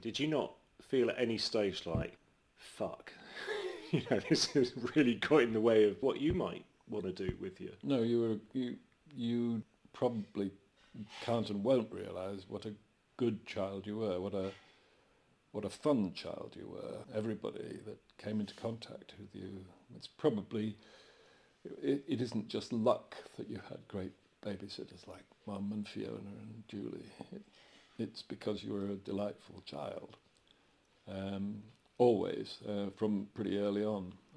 Did you not feel at any stage like, fuck, this has really got in the way of what you might want to do with you? No, you probably can't and won't realise what a good child you were, what a fun child you were. Everybody that came into contact with you, it's probably, it isn't just luck that you had great babysitters like Mum and Fiona and Julie. It's because you were a delightful child, always, from pretty early on.